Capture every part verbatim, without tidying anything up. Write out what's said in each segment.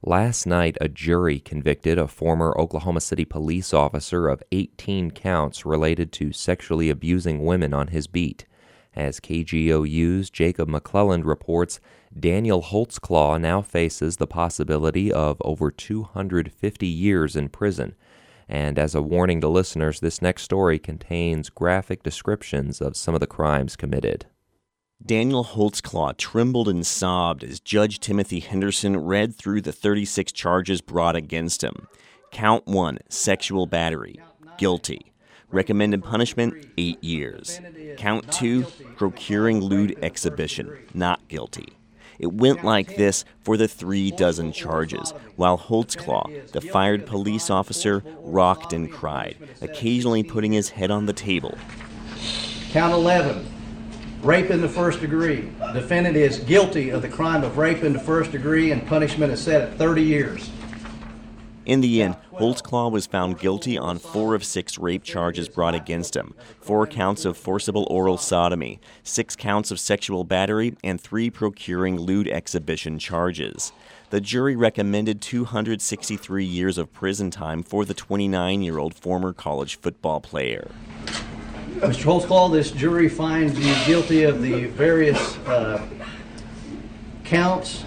Last night, a jury convicted a former Oklahoma City police officer of eighteen counts related to sexually abusing women on his beat. As K G O U's Jacob McClelland reports, Daniel Holtzclaw now faces the possibility of over two hundred fifty years in prison. And as a warning to listeners, this next story contains graphic descriptions of some of the crimes committed. Daniel Holtzclaw trembled and sobbed as Judge Timothy Henderson read through the thirty-six charges brought against him. Count one, sexual battery, guilty. Recommended punishment, eight years. Count two, procuring lewd exhibition, not guilty. It went like this for the three dozen charges, while Holtzclaw, the fired police officer, rocked and cried, occasionally putting his head on the table. Count eleven. Rape in the first degree. Defendant is guilty of the crime of rape in the first degree, and punishment is set at thirty years. In the end, Holtzclaw was found guilty on four of six rape charges brought against him, four counts of forcible oral sodomy, six counts of sexual battery, and three procuring lewd exhibition charges. The jury recommended two hundred sixty-three years of prison time for the twenty-nine-year-old former college football player. Mister Holtzclaw, this jury finds you guilty of the various uh, counts.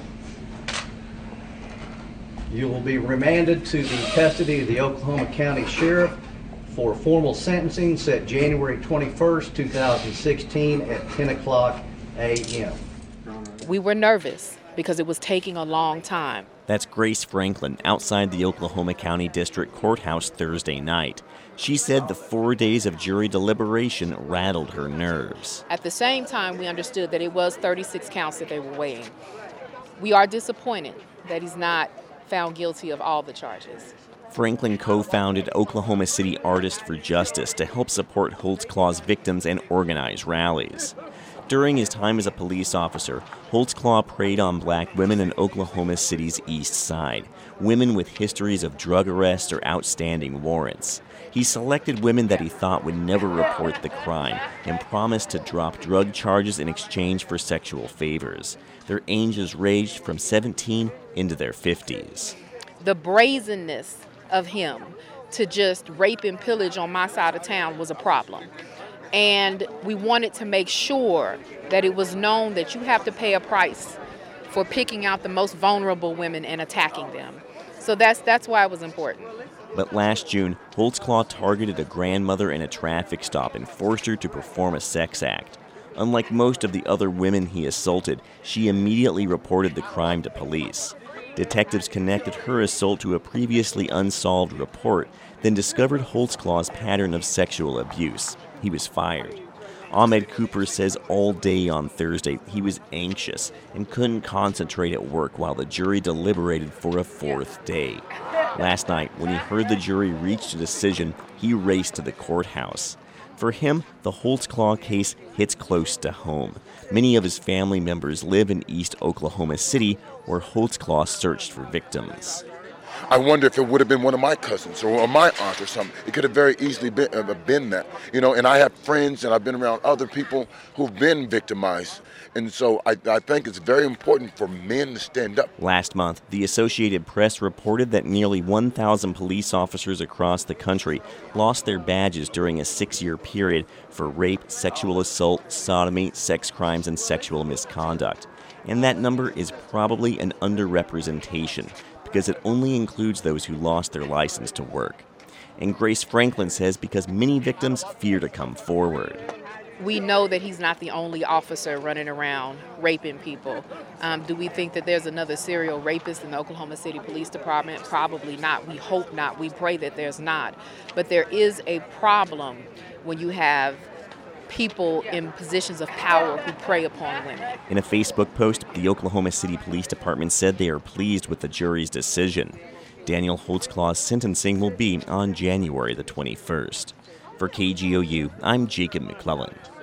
You will be remanded to the custody of the Oklahoma County Sheriff for formal sentencing set January twenty-first, two thousand sixteen at ten o'clock a m We were nervous because it was taking a long time. That's Grace Franklin outside the Oklahoma County District Courthouse Thursday night. She said the four days of jury deliberation rattled her nerves. At the same time, we understood that it was thirty-six counts that they were weighing. We are disappointed that he's not found guilty of all the charges. Franklin co-founded Oklahoma City Artists for Justice to help support Holtzclaw's victims and organize rallies. During his time as a police officer, Holtzclaw preyed on black women in Oklahoma City's east side, women with histories of drug arrests or outstanding warrants. He selected women that he thought would never report the crime and promised to drop drug charges in exchange for sexual favors. Their ages ranged from seventeen into their fifties. The brazenness of him to just rape and pillage on my side of town was a problem. And we wanted to make sure that it was known that you have to pay a price for picking out the most vulnerable women and attacking them. So that's that's why it was important. But last June, Holtzclaw targeted a grandmother in a traffic stop and forced her to perform a sex act. Unlike most of the other women he assaulted, she immediately reported the crime to police. Detectives connected her assault to a previously unsolved report, then discovered Holtzclaw's pattern of sexual abuse. He was fired. Ahmed Cooper says all day on Thursday he was anxious and couldn't concentrate at work while the jury deliberated for a fourth day. Last night, when he heard the jury reach a decision, he raced to the courthouse. For him, the Holtzclaw case hits close to home. Many of his family members live in East Oklahoma City, where Holtzclaw searched for victims. I wonder if it would have been one of my cousins or my aunt or something. It could have very easily been, uh, been that. You know, and I have friends and I've been around other people who've been victimized. And so I, I think it's very important for men to stand up. Last month, the Associated Press reported that nearly one thousand police officers across the country lost their badges during a six-year period for rape, sexual assault, sodomy, sex crimes, and sexual misconduct. And that number is probably an underrepresentation, because it only includes those who lost their license to work. And Grace Franklin says because many victims fear to come forward. We know that he's not the only officer running around raping people. Um, do we think that there's another serial rapist in the Oklahoma City Police Department? Probably not. We hope not. We pray that there's not. But there is a problem when you have people in positions of power who prey upon women. In a Facebook post, the Oklahoma City Police Department said they are pleased with the jury's decision. Daniel Holtzclaw's sentencing will be on January the twenty-first. For K G O U, I'm Jacob McClelland.